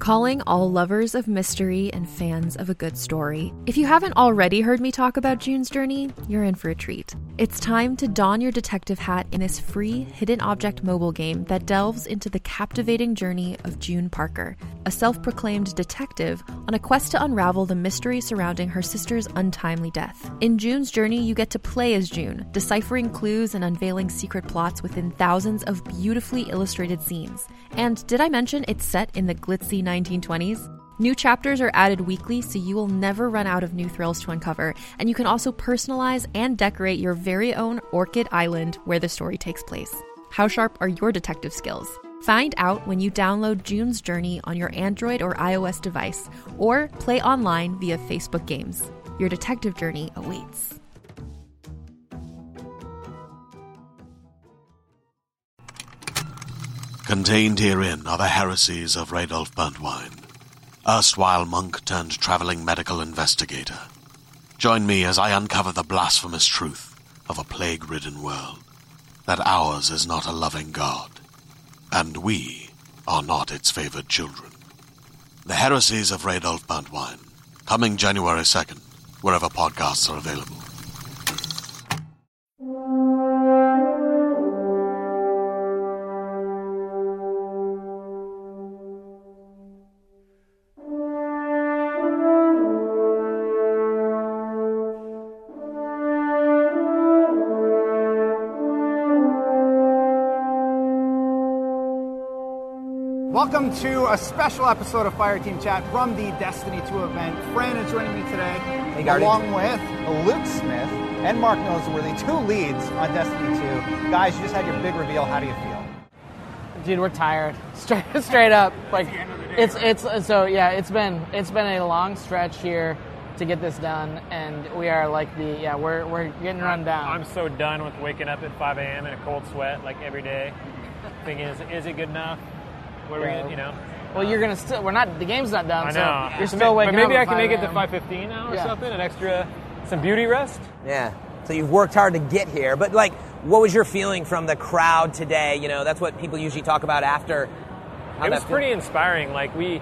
Calling all lovers of mystery and fans of a good story. If you haven't already heard me talk about June's Journey, you're in for a treat. It's time to don your detective hat in this free hidden object mobile game that delves into the captivating journey of June Parker, a self-proclaimed detective on a quest to unravel the mystery surrounding her sister's untimely death. In June's Journey, you get to play as June, deciphering clues and unveiling secret plots within thousands of beautifully illustrated scenes. And did I mention it's set in the glitzy 1920s? New chapters are added weekly, so you will never run out of new thrills to uncover, and you can also personalize and decorate your very own Orchid Island where the story takes place. How sharp are your detective skills? Find out when you download June's Journey on your Android or iOS device, or play online via Facebook Games. Your detective journey awaits. Contained herein are the heresies of Radolf Burntwine, erstwhile monk turned traveling medical investigator. Join me as I uncover the blasphemous truth of a plague-ridden world, that ours is not a loving God, and we are not its favored children. The heresies of Radolf Burntwine, coming January 2nd, wherever podcasts are available. Welcome to a special episode of Fireteam Chat from the Destiny 2 event. Fran is joining me today, along with Luke Smith and Mark Noseworthy, two leads on Destiny 2. Guys, you just had your big reveal. How do you feel? Dude, we're tired. Straight up. Like it's been a long stretch here to get this done, and we are like we're getting run down. I'm so done with waking up at 5 a.m. in a cold sweat like every day, thinking is it good enough? What are we gonna, Well, you're gonna still. We're not. The game's not done. I know. So you're still waking up. But maybe at I can make it to 5 5:15 now or something. An extra, some beauty rest. Yeah. So you've worked hard to get here, but like, what was your feeling from the crowd today? You know, that's what people usually talk about after. It was pretty inspiring. Like we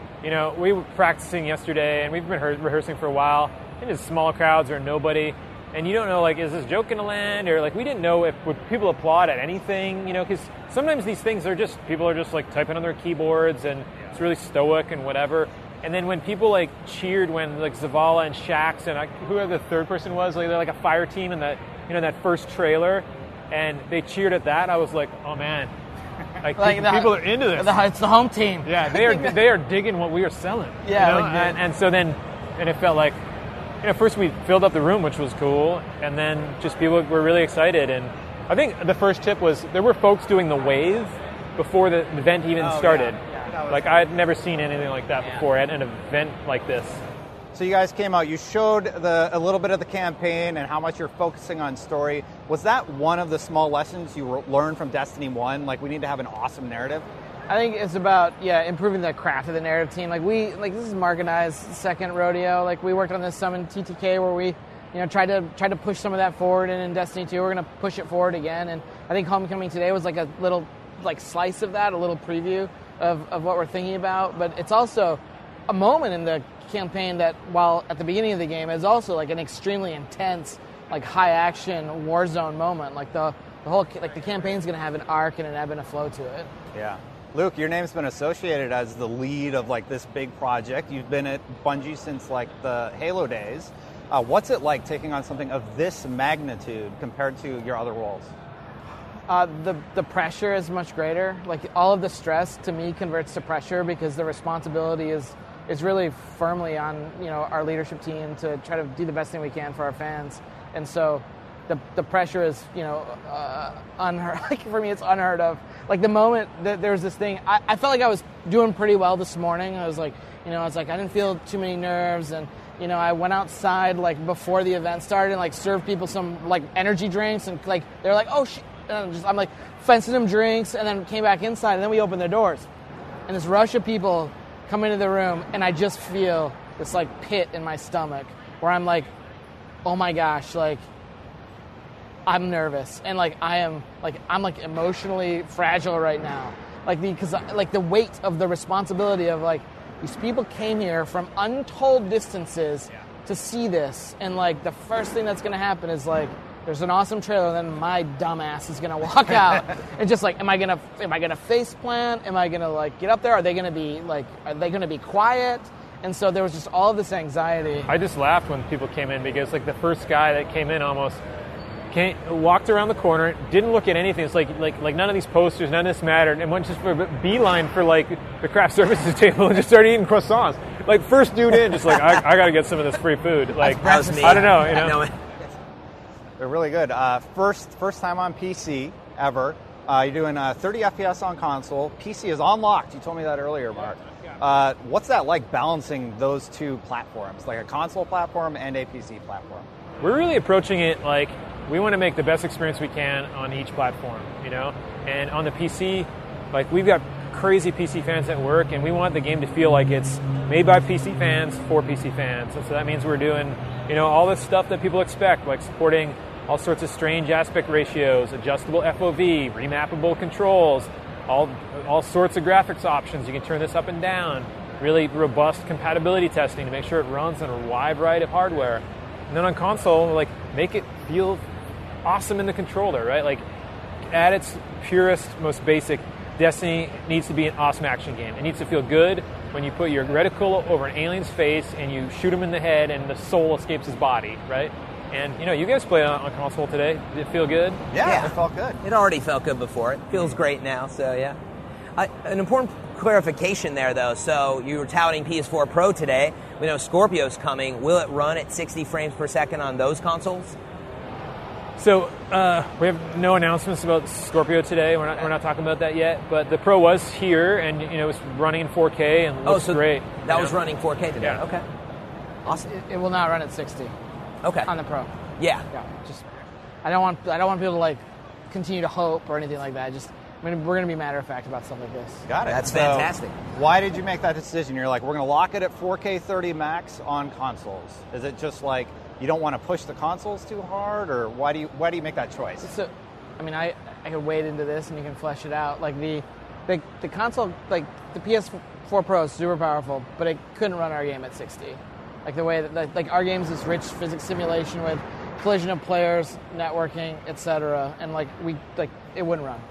were practicing yesterday, and we've been rehearsing for a while. And it's small crowds or nobody. And you don't know, like, is this joke going to land? Or, like, we didn't know if would people applaud at anything, because sometimes these things are just, people are just, like, typing on their keyboards, and it's really stoic and whatever. And then when people, like, cheered when, like, Zavala and Shax and whoever the third person was, like, they're like a fire team in that, that first trailer, and they cheered at that, I was like, oh, man. Like people are into this. It's the home team. Yeah, they are digging what we are selling. Yeah. And so then, and it felt like, first we filled up the room, which was cool, and then just people were really excited. And I think the first tip was there were folks doing the wave before the event even started. Yeah. Like, I had never seen anything like that before at an event like this. So you guys came out, you showed a little bit of the campaign and how much you're focusing on story. Was that one of the small lessons you learned from Destiny 1? Like, we need to have an awesome narrative? I think it's about improving the craft of the narrative team. This is Mark and I's second rodeo. Like, we worked on this some in TTK where we tried to push some of that forward, and in Destiny 2 we're going to push it forward again. And I think Homecoming today was like a little slice of that, a little preview of what we're thinking about. But it's also a moment in the campaign that, while at the beginning of the game, is also like an extremely intense, like, high action war zone moment. Like the whole the campaign's going to have an arc and an ebb and a flow to it. Yeah. Luke, your name's been associated as the lead of this big project. You've been at Bungie since the Halo days. What's it like taking on something of this magnitude compared to your other roles? The pressure is much greater. Like, all of the stress to me converts to pressure because the responsibility is really firmly on our leadership team to try to do the best thing we can for our fans. And so the pressure is unheard. Like, for me, it's unheard of. Like, the moment that there was this thing, I felt like I was doing pretty well this morning. I was like, I didn't feel too many nerves, and I went outside before the event started and served people some energy drinks, and they're like, oh shit, and I'm fencing them drinks, and then came back inside, and then we opened the doors, and this rush of people come into the room, and I just feel this pit in my stomach where I'm like, oh my gosh, I'm nervous, and I'm emotionally fragile right now, like the weight of the responsibility of like these people came here from untold distances to see this, and like the first thing that's going to happen is like there's an awesome trailer, and then my dumbass is going to walk out and just like, am I gonna face plant? Am I gonna like get up there? Are they going to be quiet? And so there was just all of this anxiety. I just laughed when people came in because like the first guy that came in almost walked around the corner, didn't look at anything. It's like none of these posters, none of this mattered, and went just for a beeline for like the craft services table and just started eating croissants. Like first dude in, just like I got to get some of this free food. Like That was me. I don't know, you know. They're really good. First time on PC ever. You're doing 30 FPS on console. PC is unlocked. You told me that earlier, Mark. What's that like balancing those two platforms, like a console platform and a PC platform? We're really approaching it like we want to make the best experience we can on each platform, you know? And on the PC, like we've got crazy PC fans at work, and we want the game to feel like it's made by PC fans for PC fans. And so that means we're doing, you know, all this stuff that people expect, like supporting all sorts of strange aspect ratios, adjustable FOV, remappable controls, all sorts of graphics options. You can turn this up and down. Really robust compatibility testing to make sure it runs on a wide variety of hardware. And then on console, like make it feel awesome in the controller, right? Like at its purest, most basic, Destiny needs to be an awesome action game. It needs to feel good when you put your reticle over an alien's face and you shoot him in the head and the soul escapes his body, right? And, you know, you guys played on console today. Did it feel good? Yeah, it felt good. It already felt good before. It feels great now, so yeah. An important clarification there, though. So you were touting PS4 Pro today. We know Scorpio's coming. Will it run at 60 frames per second on those consoles? So we have no announcements about Scorpio today. We're not talking about that yet. But the Pro was here, and you know it's running in 4K and looks great. That was running 4K today. Yeah. Okay. Awesome. It will not run at 60. Okay. On the Pro. Yeah. Just I don't want people to like continue to hope or anything like that. We're going to be matter of fact about stuff like this. Got it. That's So, fantastic. Why did you make that decision? You're like, we're going to lock it at 4K 30 max on consoles. Is it just like you don't want to push the consoles too hard, or why do you make that choice? So, I mean, I could wade into this and you can flesh it out. Like the console, like the PS4 Pro is super powerful, but it couldn't run our game at 60. Like the way that like our game's this rich physics simulation with collision of players, networking, etc. And like it wouldn't run.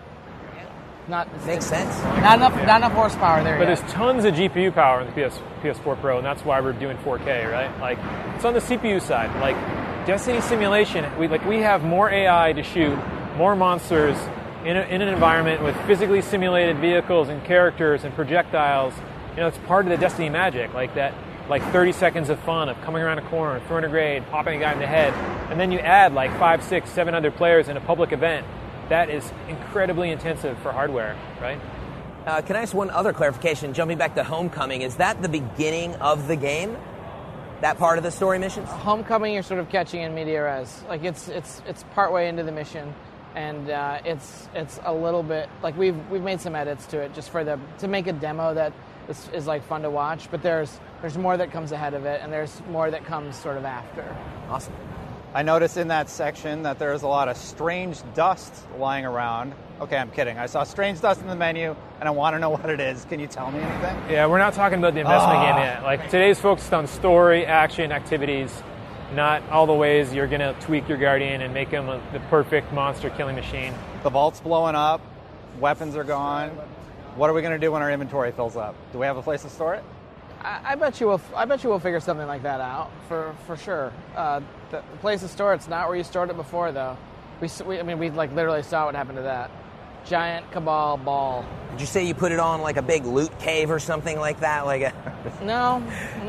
Makes sense. Not enough horsepower there. But yet. there's tons of GPU power in the PS4 Pro, and that's why we're doing 4K, right? Like it's on the CPU side. Like Destiny simulation, we have more AI to shoot more monsters in an environment with physically simulated vehicles and characters and projectiles. You know, it's part of the Destiny magic, like that. Like 30 seconds of fun of coming around a corner, throwing a grenade, popping a guy in the head, and then you add like 5, 6, 7 other players in a public event. That is incredibly intensive for hardware, right? Can I ask one other clarification? Jumping back to Homecoming, is that the beginning of the game? That part of the story missions? Homecoming, you're sort of catching in media res. Like it's partway into the mission, and it's a little bit like we've made some edits to it just to make a demo that is like fun to watch. But there's more that comes ahead of it, and there's more that comes sort of after. Awesome. I noticed in that section that there's a lot of strange dust lying around. Okay, I'm kidding. I saw strange dust in the menu, and I want to know what it is. Can you tell me anything? Yeah, we're not talking about the investment game yet. Like today's focused on story, action, activities, not all the ways you're going to tweak your Guardian and make him the perfect monster killing machine. The vault's blowing up. Weapons are gone. What are we going to do when our inventory fills up? Do we have a place to store it? I bet you will figure something like that out for sure. The place to store it's not where you stored it before though. We like literally saw what happened to that giant Cabal ball. Did you say you put it on like a big loot cave or something like that? No,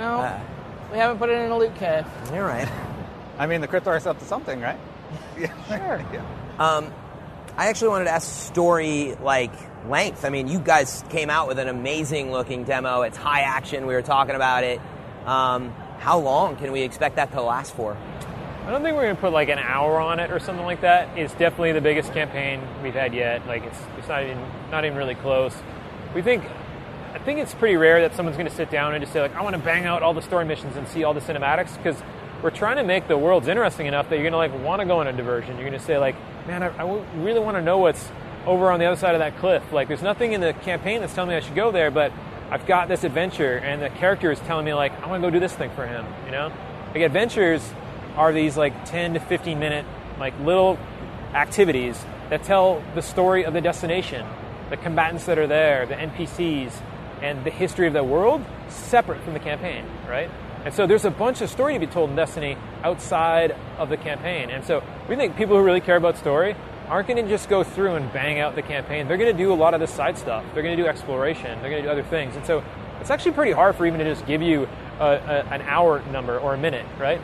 we haven't put it in a loot cave. You're right. I mean, the Cryptar's up to something, right? Yeah. Sure. Yeah. I actually wanted to ask story length. I mean, you guys came out with an amazing looking demo. It's high action. We were talking about it. How long can we expect that to last for? I don't think we're going to put like an hour on it or something like that. It's definitely the biggest campaign we've had yet. Like it's not even really close. I think it's pretty rare that someone's going to sit down and just say like, I want to bang out all the story missions and see all the cinematics, because we're trying to make the worlds interesting enough that you're going to like want to go on a diversion. You're going to say like, man, I really want to know what's over on the other side of that cliff. Like, there's nothing in the campaign that's telling me I should go there, but I've got this adventure, and the character is telling me, like, I want to go do this thing for him, you know? Like, adventures are these, like, 10 to 15-minute, like, little activities that tell the story of the destination, the combatants that are there, the NPCs, and the history of the world separate from the campaign, right? And so there's a bunch of story to be told in Destiny outside of the campaign. And so we think people who really care about story aren't going to just go through and bang out the campaign. They're going to do a lot of the side stuff. They're going to do exploration. They're going to do other things. And so it's actually pretty hard for even to just give you an hour number or a minute, right?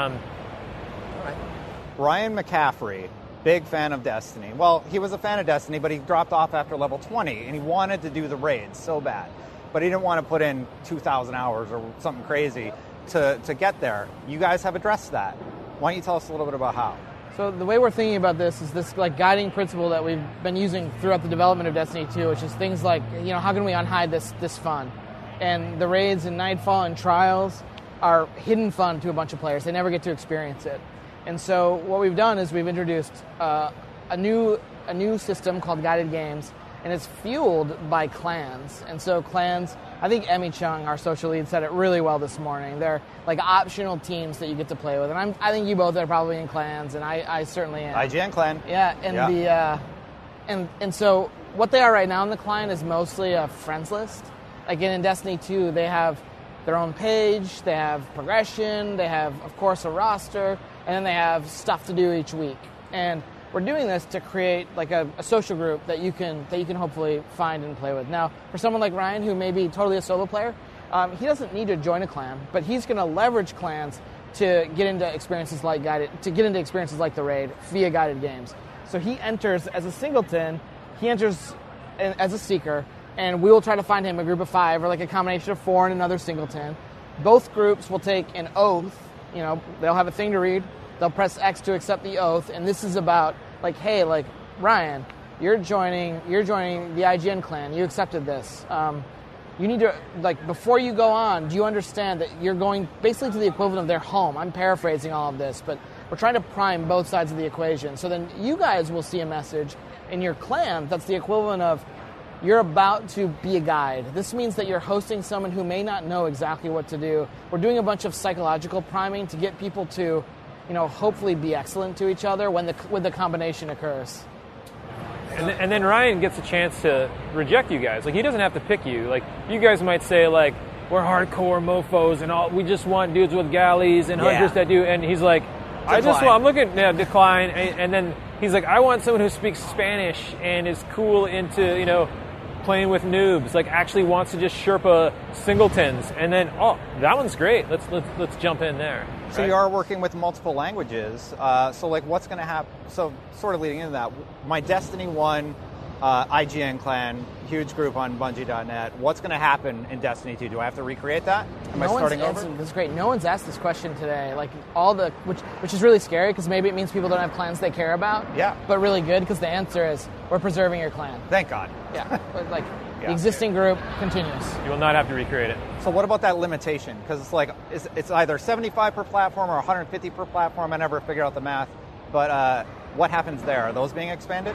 Ryan McCaffrey, big fan of Destiny. Well, he was a fan of Destiny, but he dropped off after level 20, and he wanted to do the raids so bad. But he didn't want to put in 2,000 hours or something crazy to get there. You guys have addressed that. Why don't you tell us a little bit about how? So the way we're thinking about this is this like guiding principle that we've been using throughout the development of Destiny 2, which is things like, you know, how can we unhide this fun? And the raids and Nightfall and Trials are hidden fun to a bunch of players. They never get to experience it. And so what we've done is we've introduced a new system called Guided Games, and it's fueled by clans. And so clans, I think Emmy Chung, our social lead, said it really well this morning. They're like optional teams that you get to play with. And I think you both are probably in clans, and I certainly am. IGN clan. Yeah, and and so what they are right now in the client is mostly a friends list. Like in Destiny 2, they have their own page, they have progression, they have, of course, a roster, and then they have stuff to do each week. And we're doing this to create like a social group that you can hopefully find and play with. Now, for someone like Ryan, who may be totally a solo player, he doesn't need to join a clan, but he's going to leverage clans to get into experiences like the raid via Guided Games. So he enters as a singleton, he enters as a seeker, and we will try to find him a group of 5 or like a combination of 4 and another singleton. Both groups will take an oath. You know, they'll have a thing to read. They'll press X to accept the oath, and this is about like, hey, like Ryan, you're joining the IGN clan. You accepted this. You need to, like, before you go on, do you understand that you're going basically to the equivalent of their home? I'm paraphrasing all of this, but we're trying to prime both sides of the equation. So then you guys will see a message in your clan that's the equivalent of you're about to be a guide. This means that you're hosting someone who may not know exactly what to do. We're doing a bunch of psychological priming to get people to, you know, hopefully be excellent to each other when the combination occurs. And then Ryan gets a chance to reject you guys. Like, he doesn't have to pick you. Like, you guys might say, like, we're hardcore mofos and all. We just want dudes with galleys and hunters that do. And he's like, I'm looking decline. And then he's like, I want someone who speaks Spanish and is cool into, you know, playing with noobs. Like, actually wants to just Sherpa singletons. And then, oh, that one's great. Let's jump in there. So you are working with multiple languages. So like, what's going to happen? So sort of leading into that, my Destiny 1 IGN clan, huge group on Bungie.net. What's going to happen in Destiny 2? Do I have to recreate that? Am I starting over? This is great. No one's asked this question today. Like which is really scary because maybe it means people don't have clans they care about. Yeah. But really good because the answer is we're preserving your clan. Thank God. Yeah. But like the existing group continues. You will not have to recreate it. So what about that limitation? Because it's like it's either 75 per platform or 150 per platform. I never figured out the math. But what happens there? Are those being expanded?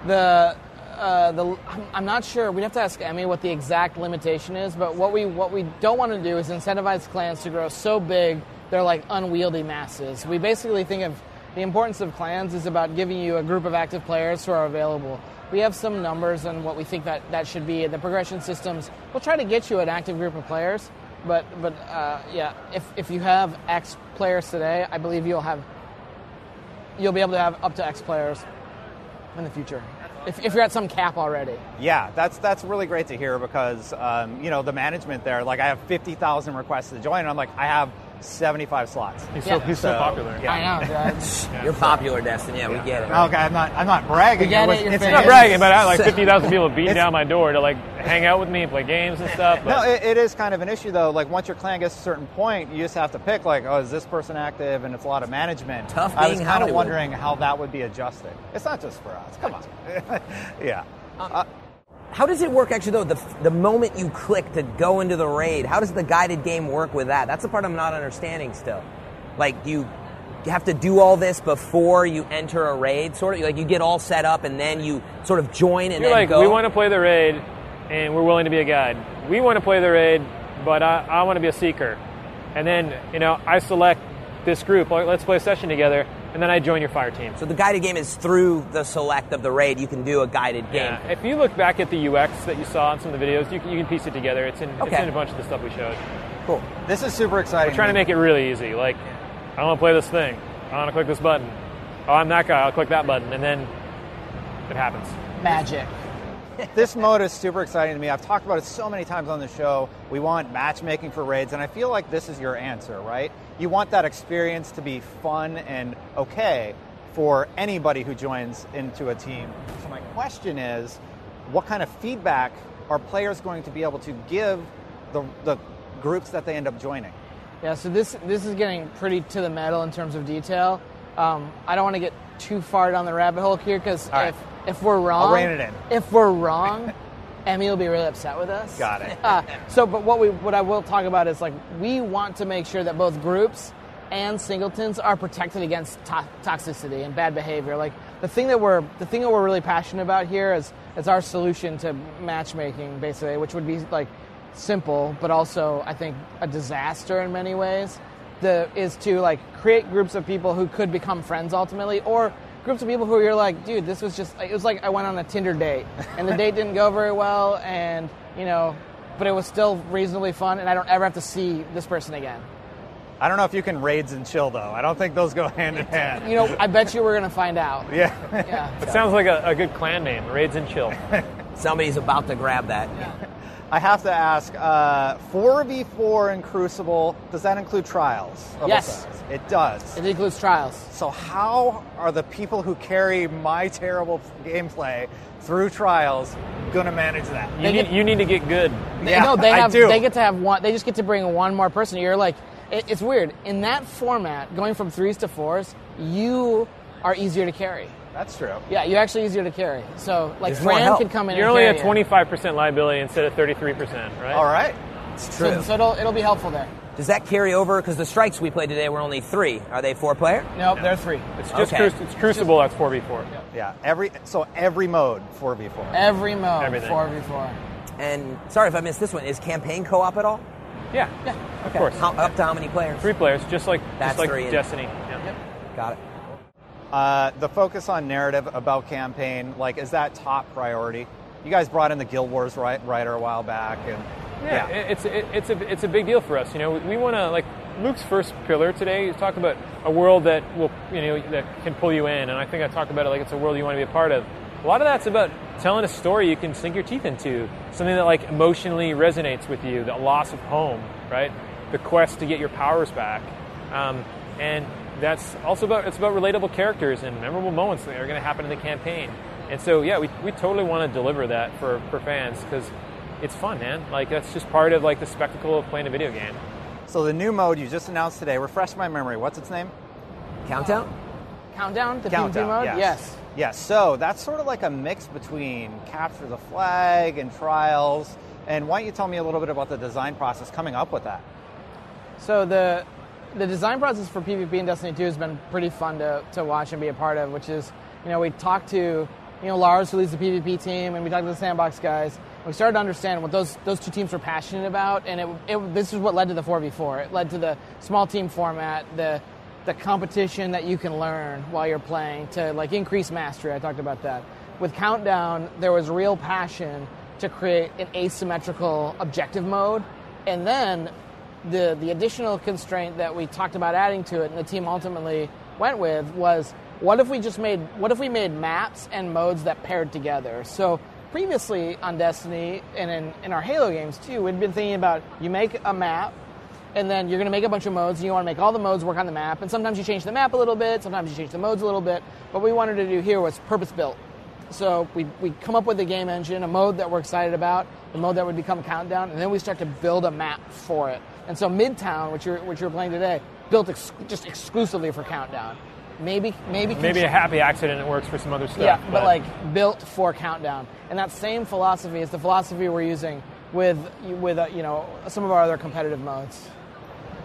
I'm not sure. We'd have to ask Emmy what the exact limitation is. But what we don't want to do is incentivize clans to grow so big they're like unwieldy masses. We basically think of the importance of clans is about giving you a group of active players who are available. We have some numbers on what we think that should be. The progression systems will try to get you an active group of players. But if you have X players today, I believe you'll be able to have up to X players in the future. If you're at some cap already. Yeah, that's really great to hear because, the management there, like I have 50,000 requests to join, and I'm like, I have 75 slots. He's so popular. Yeah. I know, Dad. You're popular, Destin. Yeah, we get it. Right? Okay, I'm not bragging. It's not bragging, but I had like 50,000 people beating down my door to like hang out with me and play games and stuff. But. No, it is kind of an issue though. Like once your clan gets to a certain point, you just have to pick like, oh, is this person active? And it's a lot of management. Tough being I was kind Hollywood. of wondering how that would be adjusted. It's not just for us. Come on. Yeah. How does it work, actually, though, the moment you click to go into the raid? How does the guided game work with that? That's the part I'm not understanding still. Like, do have to do all this before you enter a raid, sort of? Like you get all set up and then you sort of join and You're then like, go? we want to play the raid, and we're willing to be a guide. We want to play the raid, but I want to be a seeker. And then, I select this group. Let's play a session together, and then I join your fire team. So the guided game is through the select of the raid. You can do a guided game. Yeah. If you look back at the UX that you saw in some of the videos, you can piece it together. It's in a bunch of the stuff we showed. Cool. This is super exciting. We're trying to make it really easy. Like, I want to play this thing. I want to click this button. Oh, I'm that guy. I'll click that button, and then it happens. Magic. This mode is super exciting to me. I've talked about it so many times on the show. We want matchmaking for raids, and I feel like this is your answer, right? You want that experience to be fun and okay for anybody who joins into a team. So my question is, what kind of feedback are players going to be able to give the groups that they end up joining? Yeah, so this is getting pretty to the metal in terms of detail. I don't want to get too far down the rabbit hole here because if we're wrong, I'll rein it in. If we're wrong, Emmy will be really upset with us. Got it. But what I will talk about is like we want to make sure that both groups and singletons are protected against toxicity and bad behavior. Like the thing that we're really passionate about here is our solution to matchmaking, basically, which would be like simple, but also I think a disaster in many ways. Is to like create groups of people who could become friends ultimately, or groups of people who you're like, dude, this was just, it was like I went on a Tinder date and the date didn't go very well, and but it was still reasonably fun, and I don't ever have to see this person again. I don't know if you can raids and chill though. I don't think those go hand in hand. I bet you we're going to find out. Yeah. It sounds like a good clan name, Raids and Chill. Somebody's about to grab that. I have to ask, 4v4 in Crucible, does that include trials? Yes. It does. It includes trials. So how are the people who carry my terrible gameplay through trials going to manage that? You need to get good. I do. They get to have one. They just get to bring one more person. You're like, it's weird. In that format, going from 3s to 4s, you are easier to carry. That's true. Yeah, you're actually easier to carry. So, like, There's more Fran help. could come in You're and only carry at 25% liability instead of 33%, right? All right. It's true. So it'll be helpful there. Does that carry over? Because the strikes we played today were only 3. Are they 4-player? Nope, they're 3. It's just Okay. it's Crucible, that's 4v4. Yeah. Every mode 4v4. Every mode, Everything. 4v4. And sorry if I missed this one. Is campaign co-op at all? Yeah, of course. Up to how many players? 3 players, just like That's 3. Destiny. Yeah. Got it. The focus on narrative about campaign, like, is that top priority? You guys brought in the Guild Wars writer a while back, and it's a big deal for us. We want to, like, Luke's first pillar today is talk about a world that will that can pull you in, and I think I talk about it like it's a world you want to be a part of. A lot of that's about telling a story you can sink your teeth into, something that like emotionally resonates with you, the loss of home, right? The quest to get your powers back, and that's also about relatable characters and memorable moments that are going to happen in the campaign. And so we totally want to deliver that for fans because it's fun, man. Like that's just part of like the spectacle of playing a video game. So the new mode you just announced today, refresh my memory. What's its name? Countdown? Countdown, the Countdown, PvP mode? yes. Yes, so that's sort of like a mix between Capture the Flag and Trials. And why don't you tell me a little bit about the design process coming up with that? So the design process for PvP in Destiny 2 has been pretty fun to watch and be a part of, which is, we talked to, Lars, who leads the PvP team, and we talked to the Sandbox guys. We started to understand what those two teams were passionate about, and this is what led to the 4v4. It led to the small team format, the competition that you can learn while you're playing to like increase mastery. I talked about that. With Countdown, there was real passion to create an asymmetrical objective mode, and then the additional constraint that we talked about adding to it and the team ultimately went with was what if we made maps and modes that paired together? So previously on Destiny and in our Halo games too, we'd been thinking about you make a map and then you're going to make a bunch of modes and you want to make all the modes work on the map, and sometimes you change the map a little bit, sometimes you change the modes a little bit. What we wanted to do here was purpose built. So we come up with a game engine, a mode that we're excited about, the mode that would become Countdown, and then we start to build a map for it. And so Midtown, which you're playing today, built just exclusively for Countdown. Maybe a happy accident it works for some other stuff. Yeah, but like built for Countdown. And that same philosophy is the philosophy we're using with some of our other competitive modes.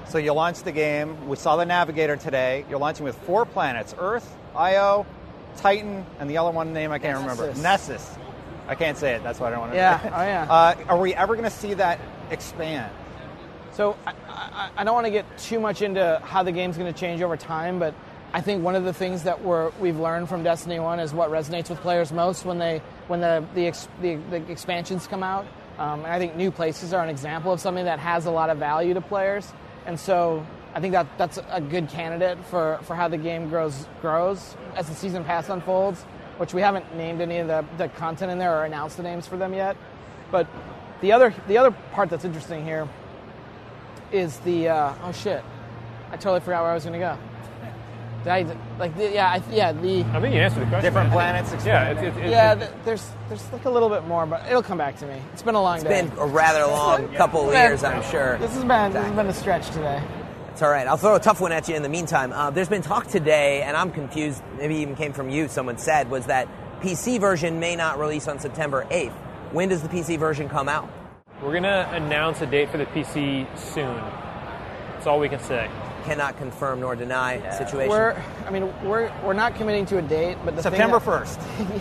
So you launched the game. We saw the Navigator today. You're launching with 4 planets: Earth, Io, Titan, and the other one name I can't remember. Nessus. I can't say it. That's why I don't want to. Yeah. Oh yeah. Are we ever going to see that expand? So I don't want to get too much into how the game's going to change over time, but I think one of the things that we've learned from Destiny 1 is what resonates with players most when the expansions come out. And I think new places are an example of something that has a lot of value to players. And so I think that's a good candidate for how the game grows as the season pass unfolds, which we haven't named any of the content in there or announced the names for them yet. But the other part that's interesting here is the oh shit, I totally forgot where I was going to go. I think you answered the question. Different planets. There's like a little bit more, but it'll come back to me. It's been a long day. It's been a rather long couple of years, I'm sure. This has been a stretch today. It's all right. I'll throw a tough one at you in the meantime. There's been talk today, and I'm confused, maybe even came from you, someone said, was that PC version may not release on September 8th. When does the PC version come out? We're going to announce a date for the PC soon. That's all we can say. Cannot confirm nor deny situation. We're not committing to a date, but September 1st.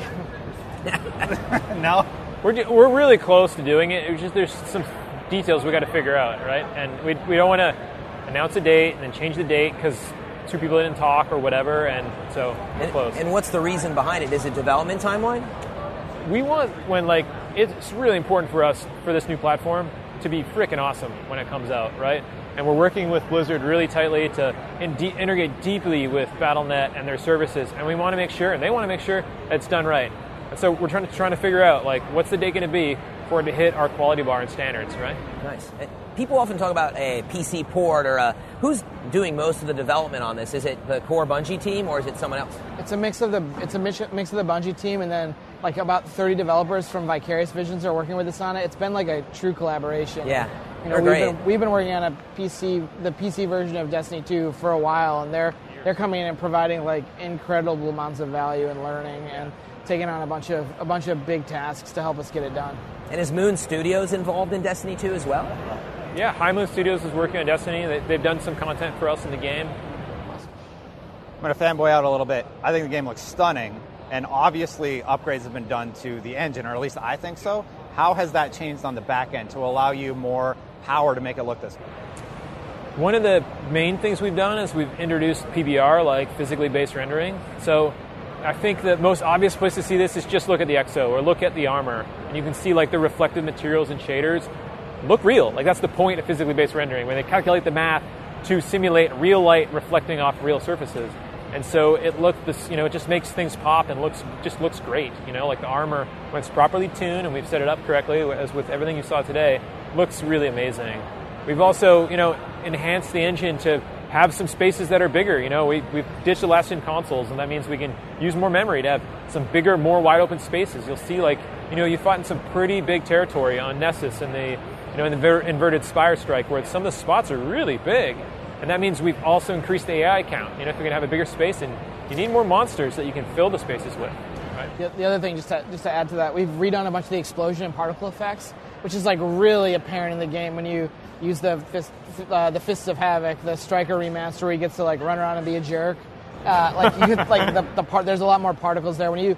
No, we're really close to doing it. It's just there's some details we got to figure out, right? And we don't want to announce a date and then change the date because 2 people didn't talk or whatever, and so we're close. And what's the reason behind it? Is it development timeline? We want it's really important for us for this new platform to be freaking awesome when it comes out, right? And we're working with Blizzard really tightly to integrate deeply with Battle.net and their services. And we want to make sure, and they want to make sure, that it's done right. And so we're trying to figure out, what's the date going to be for it to hit our quality bar and standards, right? Nice. People often talk about a PC port or who's doing most of the development on this? Is it the core Bungie team or is it someone else? It's a mix of the Bungie team and then about 30 developers from Vicarious Visions are working with us on it. It's been like a true collaboration. Yeah. We've been working on the PC version of Destiny 2 for a while, and they're coming in and providing incredible amounts of value and learning and taking on a bunch of big tasks to help us get it done. And is Moon Studios involved in Destiny 2 as well? Yeah, High Moon Studios is working on Destiny. They've done some content for us in the game. I'm going to fanboy out a little bit. I think the game looks stunning, and obviously upgrades have been done to the engine, or at least I think so. How has that changed on the back end to allow you more power to make it look this good? One of the main things we've done is we've introduced PBR, like physically based rendering. So I think the most obvious place to see this is just look at the EXO or look at the armor, and you can see the reflective materials and shaders look real. That's the point of physically based rendering, when they calculate the math to simulate real light reflecting off real surfaces. And so it just makes things pop and looks great. The armor, when it's properly tuned and we've set it up correctly, as with everything you saw today, looks really amazing. We've also, enhanced the engine to have some spaces that are bigger. We've ditched the last-gen consoles, and that means we can use more memory to have some bigger, more wide-open spaces. You'll see, you fought in some pretty big territory on Nessus and in the inverted Spire Strike, where some of the spots are really big. And that means we've also increased the AI count. If you're going to have a bigger space, and you need more monsters that you can fill the spaces with. Right? The other thing, just to add to that, we've redone a bunch of the explosion and particle effects, which is really apparent in the game when you use the Fists of Havoc, the Striker remaster, where he gets to run around and be a jerk. There's a lot more particles there. When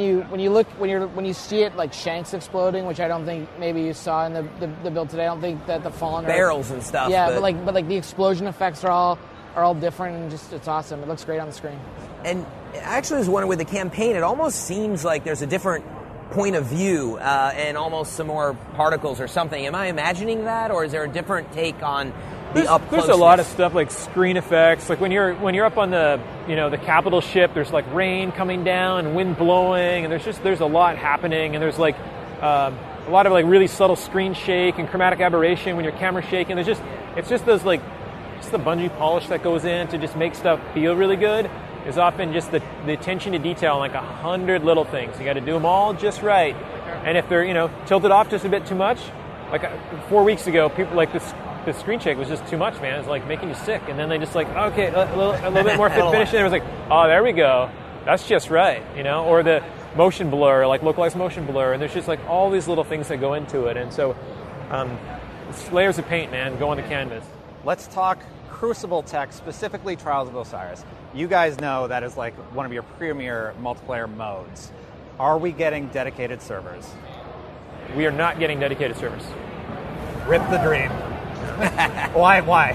you see it Shanks exploding, which I don't think maybe you saw in the build today. I don't think that the Fallen barrels and stuff. Yeah, but the explosion effects are all different, and just it's awesome. It looks great on the screen. And actually, I was wondering, with the campaign, it almost seems like there's a different point of view and almost some more particles or something. Am I imagining that, or is there a different take on the up closeness? There's a lot of stuff like screen effects. When you're up on the the capital ship, there's rain coming down and wind blowing, and there's a lot happening, and there's a lot of really subtle screen shake and chromatic aberration when your camera's shaking. It's just those just the Bungie polish that goes in to just make stuff feel really good. Is often just the attention to detail on 100 little things. You got to do them all just right. And if they're tilted off just a bit too much, 4 weeks ago, people the screen shake was just too much, man. It's making you sick. And then they just okay, a little bit more finish, and it was oh, there we go, that's just right, Or the motion blur, localized motion blur, and there's just all these little things that go into it. And so, it's layers of paint, man, go on the canvas. let's talk Crucible Tech, specifically Trials of Osiris. You guys know that is like one of your premier multiplayer modes. Are we getting dedicated servers? We are not getting dedicated servers. Rip the dream. Why?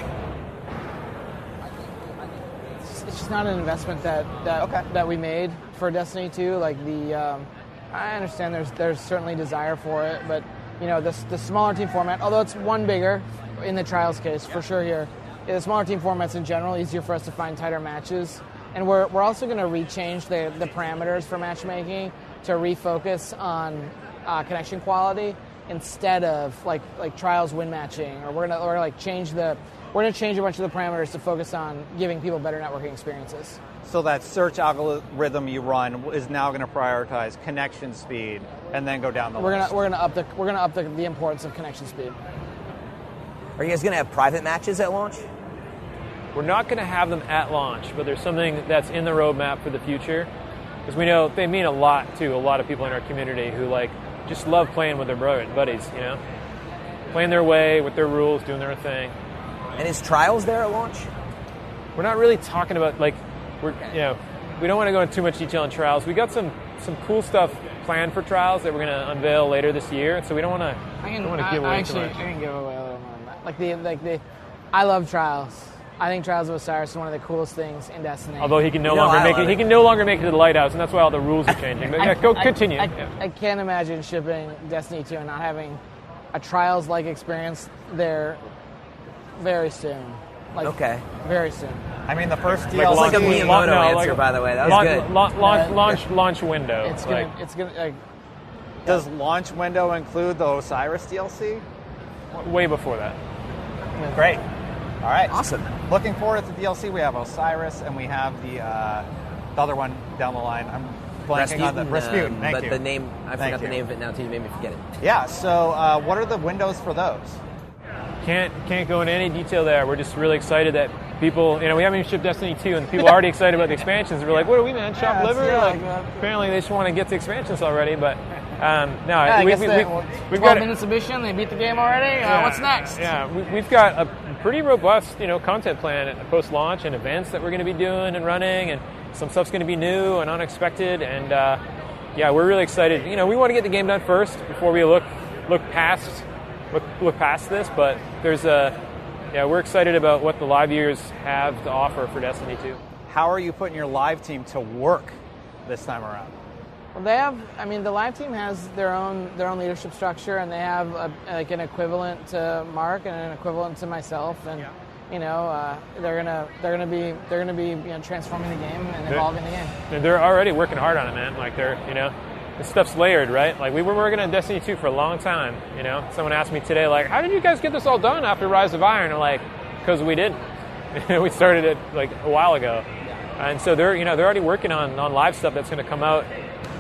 It's just not an investment that we made for Destiny 2. Like I understand there's certainly desire for it, but the smaller team format, although it's one bigger in the Trials case for sure here, the smaller team formats in general easier for us to find tighter matches, and we're also going to rechange the parameters for matchmaking to refocus on connection quality instead of like Trials win matching, or we're gonna change a bunch of the parameters to focus on giving people better networking experiences. So that search algorithm you run is now going to prioritize connection speed and then go down the list. We're gonna up the importance of connection speed. Are you guys going to have private matches at launch? We're not going to have them at launch, but there's something that's in the roadmap for the future, because we know they mean a lot to a lot of people in our community who just love playing with their buddies, playing their way with their rules, doing their thing. And is Trials there at launch? We're not really talking about we don't want to go into too much detail on Trials. We got some cool stuff planned for Trials that we're going to unveil later this year, so we don't want to give away too much. I can give away a little more on that. I love Trials. I think Trials of Osiris is one of the coolest things in Destiny. Although he can no longer make it to the lighthouse, and that's why all the rules are changing. But continue. I can't imagine shipping Destiny 2 and not having a Trials-like experience there very soon. Very soon. I mean, the first DLC... It was like a Miyamoto answer, by the way. That was good. Launch window. It's gonna. Does launch window include the Osiris DLC? Way before that. Great. All right. Awesome. Looking forward to the DLC. We have Osiris, and we have the other one down the line. I'm blanking on the Rasputin. Thank you. But the name, I forgot the name of it now, too. You made me forget it. Yeah. So, what are the windows for those? Can't go into any detail there. We're just really excited that people, we haven't even shipped Destiny 2, and people are already excited about the expansions. We're like, what are we, man? Shop liver? Apparently they just want to get the expansions already, but we've got minutes of mission. They beat the game already. What's next? Yeah, we've got a pretty robust, content plan at post-launch and events that we're going to be doing and running, and some stuff's going to be new and unexpected, and we're really excited. We want to get the game done first before we look past this, but we're excited about what the live viewers have to offer for Destiny 2. How are you putting your live team to work this time around? Well, the live team has their own leadership structure, and they have an equivalent to Mark and an equivalent to myself, and they're gonna be transforming the game and evolving the game. They're already working hard on it, man. This stuff's layered, right? We were working on Destiny 2 for a long time. Someone asked me today, how did you guys get this all done after Rise of Iron? I'm because we didn't. We started it a while ago, and so they're already working on live stuff that's going to come out.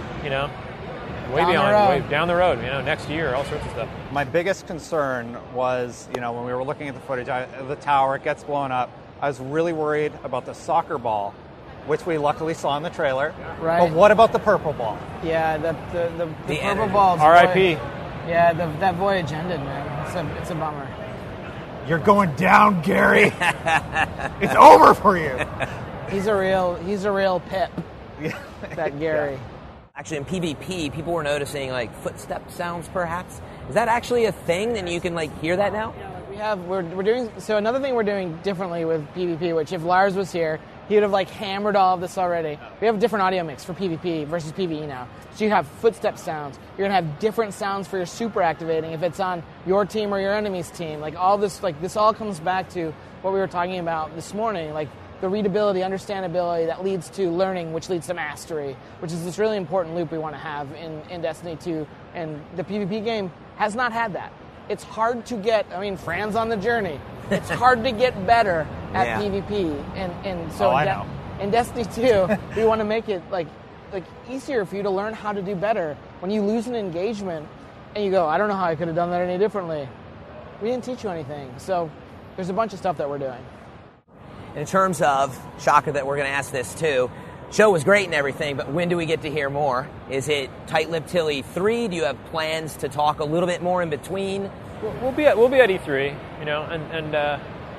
Way down the road, next year, all sorts of stuff. My biggest concern was, when we were looking at the footage, the tower, it gets blown up. I was really worried about the soccer ball, which we luckily saw in the trailer. Right. But what about the purple ball? Yeah, the purple ball. R.I.P. Yeah, that Voyage ended, man. It's a bummer. You're going down, Gary. It's over for you. He's a real pip. That Gary. Yeah. Actually, in PvP, people were noticing footstep sounds, perhaps. Is that actually a thing, and you can hear that now? Yeah, we're doing. So another thing we're doing differently with PvP, which if Lars was here, he would have hammered all of this already. We have a different audio mix for PvP versus PvE now. So you have footstep sounds. You're gonna have different sounds for your super activating if it's on your team or your enemy's team. All this, this all comes back to what we were talking about this morning. The readability, understandability that leads to learning, which leads to mastery, which is this really important loop we want to have in Destiny 2. And the PvP game has not had that. It's hard to get, Fran's on the journey. It's hard to get better at PvP. And so in Destiny 2, we want to make it easier for you to learn how to do better. When you lose an engagement and you go, I don't know how I could have done that any differently. We didn't teach you anything. So there's a bunch of stuff that we're doing. In terms of, shocker that we're going to ask this too, show was great and everything, but when do we get to hear more? Is it Tight-Lipped Tilly 3? Do you have plans to talk a little bit more in between? We'll be at E3, and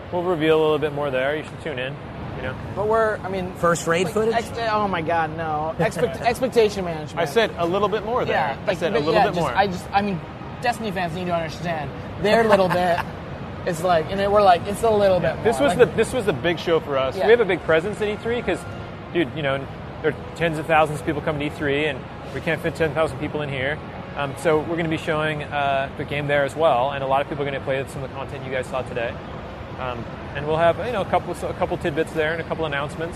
we'll reveal a little bit more there. You should tune in. You know. But first raid footage? Oh my God, no. Expectation management. I said a little bit more there. Yeah, I said a little bit more. Destiny fans need to understand their little bit is like, and we're like, it's a little bit more. This was the big show for us. Yeah. We have a big presence at E3 because, dude, you know, there are tens of thousands of people coming to E3, and we can't fit 10,000 people in here. So we're going to be showing the game there as well, and a lot of people are going to play some of the content you guys saw today. And we'll have, you know, a couple tidbits there and a couple announcements.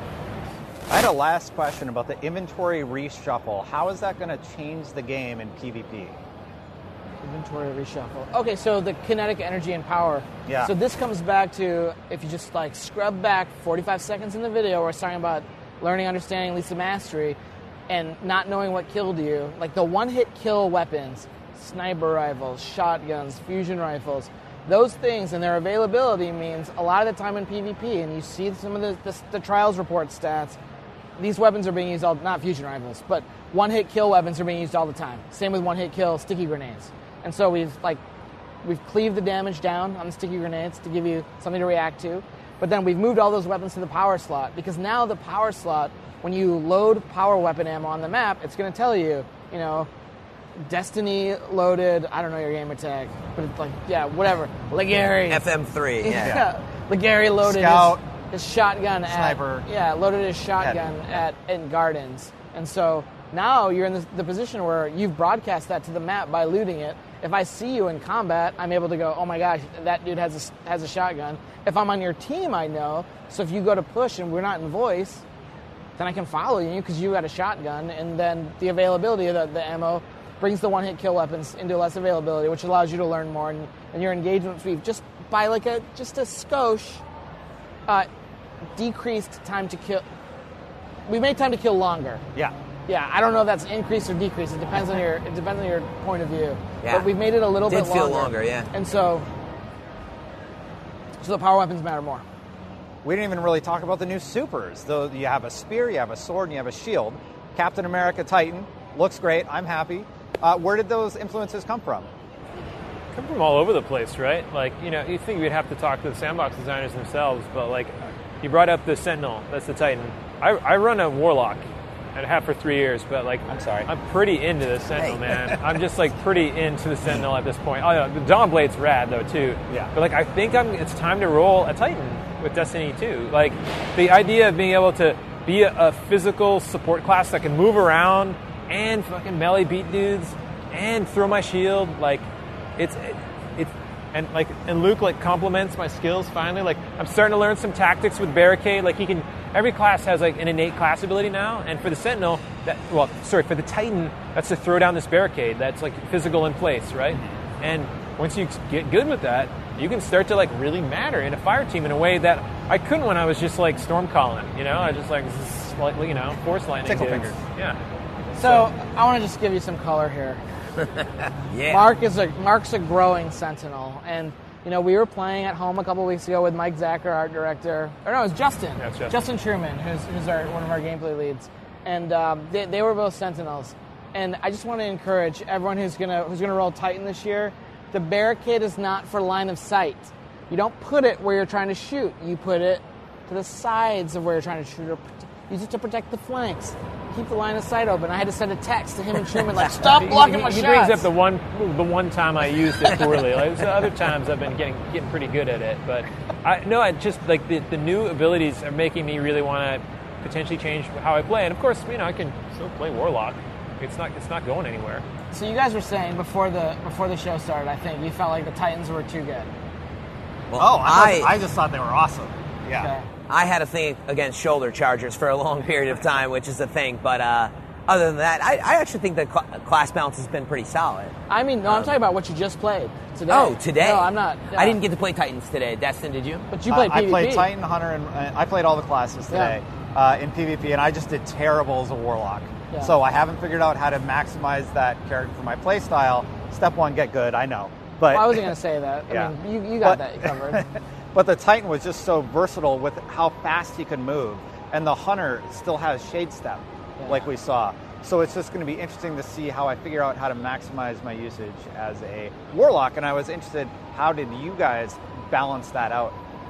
I had a last question about the inventory reshuffle. How is that going to change the game in PvP? Inventory reshuffle. Okay, so the kinetic energy and power. Yeah. So this comes back to, if you just like scrub back 45 seconds in the video, where it's talking about learning, understanding, leads to mastery, and not knowing what killed you. Like the one-hit kill weapons, sniper rifles, shotguns, fusion rifles, those things and their availability means a lot of the time in PvP, and you see some of the trials report stats, these weapons are being used not fusion rifles, but one-hit kill weapons are being used all the time. Same with one-hit kill sticky grenades. And so we've cleaved the damage down on the sticky grenades to give you something to react to. But then we've moved all those weapons to the power slot, because now the power slot, when you load power weapon ammo on the map, it's going to tell you, you know, Destiny loaded, I don't know your gamer tag, but it's like, yeah, whatever. Legary. FM3, yeah. Legary loaded Scout. his shotgun Sniper. loaded his shotgun in Gardens. And so now you're in the position where you've broadcast that to the map by looting it. If I see you in combat, I'm able to go, oh my gosh, that dude has a shotgun. If I'm on your team, I know. So if you go to push and we're not in voice, then I can follow you because you got a shotgun. And then the availability of the ammo brings the one-hit kill weapons into less availability, which allows you to learn more. And your engagement speed, just by just a skosh, decreased time to kill. We made time to kill longer. Yeah. Yeah, I don't know if that's increase or decrease. It depends on your point of view. Yeah. But we've made it a little bit longer. Did feel longer, yeah. And so the power weapons matter more. We didn't even really talk about the new supers. Though you have a spear, you have a sword, and you have a shield. Captain America Titan looks great. I'm happy. Where did those influences come from? Come from all over the place, right? Like, you know, you think we'd have to talk to the sandbox designers themselves, but like, you brought up the Sentinel. That's the Titan. I run a Warlock. I have for 3 years, but like, I'm sorry. I'm pretty into the Sentinel, man. I'm just like pretty into the Sentinel at this point. Oh, yeah, the Dawnblade's rad though too. Yeah. But like, I think it's time to roll a Titan with Destiny 2. Like, the idea of being able to be a physical support class that can move around and fucking melee beat dudes and throw my shield, like, and Luke like complements my skills finally. Like, I'm starting to learn some tactics with Barricade. Like, every class has like an innate class ability now, and for the Sentinel, for the Titan, that's to throw down this Barricade that's like physical in place, right? And once you get good with that, you can start to like really matter in a fire team in a way that I couldn't when I was just like storm calling, you know? I just like, you know, force lightning Tickle dudes. fingers. Yeah. So I want to just give you some color here. Yeah. Mark's a growing Sentinel, and you know, we were playing at home a couple weeks ago with Mike Zacher, art director. Or no, it was Justin. Yeah, it's Justin. Justin Truman, who's one of our gameplay leads, and they were both Sentinels. And I just want to encourage everyone who's gonna roll Titan this year. The Barricade is not for line of sight. You don't put it where you're trying to shoot. You put it to the sides of where you're trying to shoot, or use it to protect the flanks. Keep the line of sight open. I had to send a text to him and Truman like, stop blocking my shots. He brings up the one time I used it poorly. Like, the other times I've been getting pretty good at it. But I just like the new abilities are making me really want to potentially change how I play. And of course, you know, I can still play Warlock. It's not going anywhere. So you guys were saying before the show started, I think you felt like the Titans were too good. Well, I just thought they were awesome. Yeah. Okay. I had a thing against shoulder chargers for a long period of time, which is a thing. But other than that, I actually think the class balance has been pretty solid. I mean, no, I'm talking about what you just played today. Oh, today? No, I'm not. I didn't get to play Titans today. Destin, did you? But you played PvP. I played Titan, Hunter, and I played all the classes today in PvP, and I just did terrible as a Warlock. Yeah. So I haven't figured out how to maximize that character for my playstyle. Step one, get good, I know. But Well, I wasn't going to say that. I mean, you got that covered. But the Titan was just so versatile with how fast he can move. And the Hunter still has Shade Step, like we saw. So it's just going to be interesting to see how I figure out how to maximize my usage as a Warlock. And I was interested, how did you guys balance that out?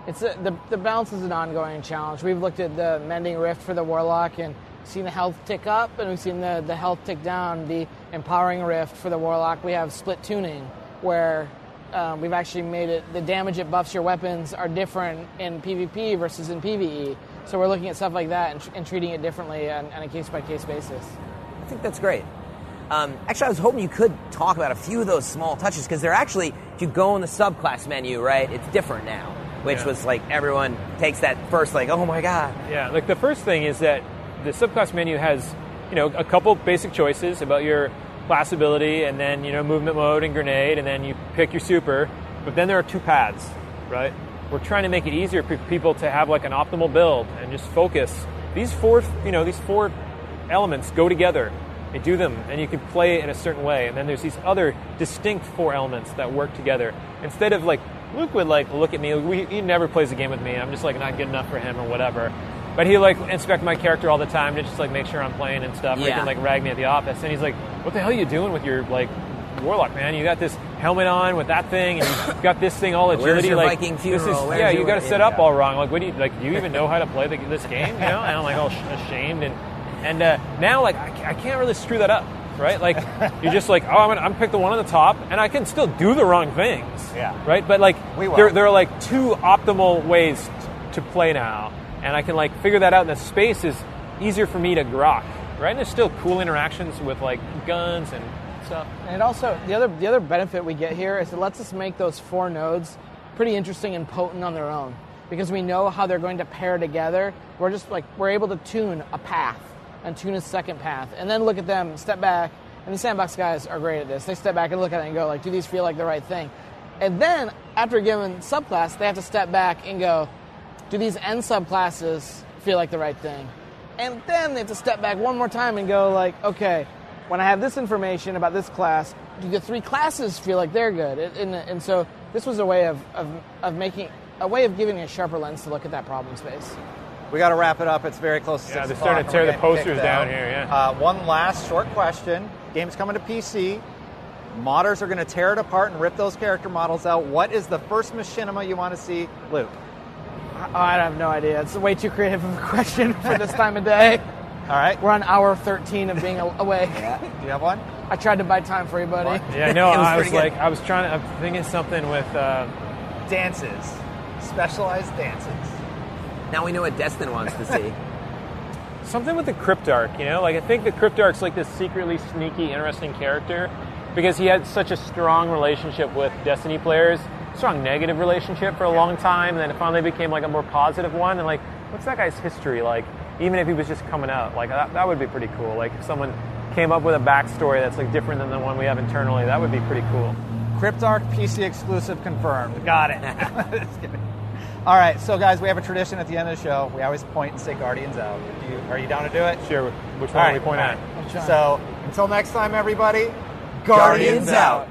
the balance is an ongoing challenge. We've looked at the mending rift for the Warlock and seen the health tick up, and we've seen the health tick down. The empowering rift for the Warlock, we have split tuning, where we've actually made it, the damage it buffs your weapons are different in PvP versus in PvE. So we're looking at stuff like that and treating it differently on a case-by-case basis. I think that's great. Actually, I was hoping you could talk about a few of those small touches, because they're actually, if you go in the subclass menu, right, it's different now, which was like everyone takes that first, like, oh my God. Yeah, like the first thing is that the subclass menu has, a couple basic choices about your class ability, and then, movement mode and grenade, and then you pick your super. But then there are 2 paths, right? We're trying to make it easier for people to have like an optimal build and just focus. These 4 elements go together. You do them, and you can play it in a certain way. And then there's these other distinct 4 elements that work together. Instead of like, Luke would like look at me. He never plays a game with me. I'm just like not good enough for him or whatever. But he like inspect my character all the time to just like make sure I'm playing and stuff. Or he can like rag me at the office, and he's like, "What the hell are you doing with your like Warlock, man? You got this helmet on with that thing, and you got this thing all agility. Where's your like Viking funeral? You got to set up all wrong. Like, what do you even know how to play this game? And I'm like all ashamed, and now like I can't really screw that up, right? Like you're just like, oh, I'm pick the one on the top, and I can still do the wrong things, right? But like there are like 2 optimal ways to play now. And I can like figure that out, and the space is easier for me to grok, right? And there's still cool interactions with like guns and stuff. And it also, the other benefit we get here is it lets us make those 4 nodes pretty interesting and potent on their own, because we know how they're going to pair together. We're able to tune a path and tune a second path, and then look at them, step back. And the sandbox guys are great at this. They step back and look at it and go like, do these feel like the right thing? And then after a given subclass, they have to step back and go, do these N subclasses feel like the right thing? And then they have to step back one more time and go like, okay, when I have this information about this class, do the 3 classes feel like they're good? And so this was a way of giving a sharper lens to look at that problem space. We got to wrap it up. It's very close to 6 they're o'clock. starting to tear the posters down here, One last short question. Game's coming to PC. Modders are going to tear it apart and rip those character models out. What is the first machinima you want to see, Luke? I have no idea. It's way too creative of a question for this time of day. All right. We're on hour 13 of being awake. Yeah. Do you have one? I tried to buy time for you, buddy. What? Yeah, no, I'm thinking something with... dances. Specialized dances. Now we know what Destin wants to see. Something with the Cryptarch, Like, I think the Cryptarch's like this secretly sneaky, interesting character because he had such a strong relationship with Destiny players. Strong negative relationship for a long time, and then it finally became like a more positive one. And like, what's that guy's history like? Even if he was just coming out, like that would be pretty cool. Like if someone came up with a backstory that's like different than the one we have internally, that would be pretty cool. Cryptarch PC exclusive confirmed. Got it. Just kidding. All right, so guys, we have a tradition at the end of the show. We always point and say Guardians out. Are you down to do it? Sure. Which one do we point at? So until next time, everybody, Guardians out.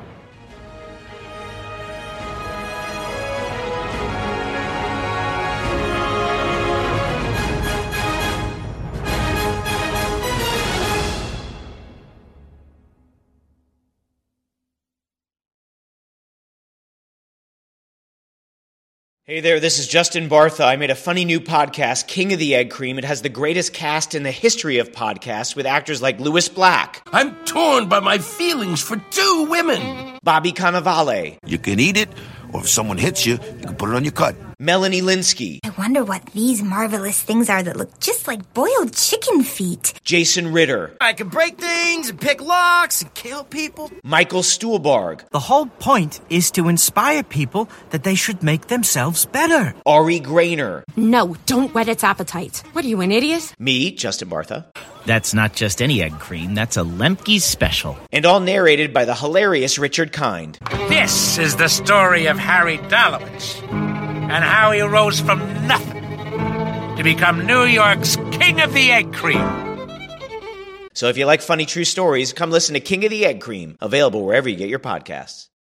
Hey there, this is Justin Bartha. I made a funny new podcast, King of the Egg Cream. It has the greatest cast in the history of podcasts with actors like Louis Black. I'm torn by my feelings for 2 women. Bobby Cannavale. You can eat it, or if someone hits you, you can put it on your cut. Melanie Linsky. I wonder what these marvelous things are that look just like boiled chicken feet. Jason Ritter. I can break things and pick locks and kill people. Michael Stuhlbarg. The whole point is to inspire people that they should make themselves better. Ari Grainer. No, don't whet its appetite. What are you, an idiot? Me, Justin Bartha. That's not just any egg cream, that's a Lemke's special. And all narrated by the hilarious Richard Kind. This is the story of Harry Dalowitz and how he rose from nothing to become New York's King of the Egg Cream. So if you like funny true stories, come listen to King of the Egg Cream, available wherever you get your podcasts.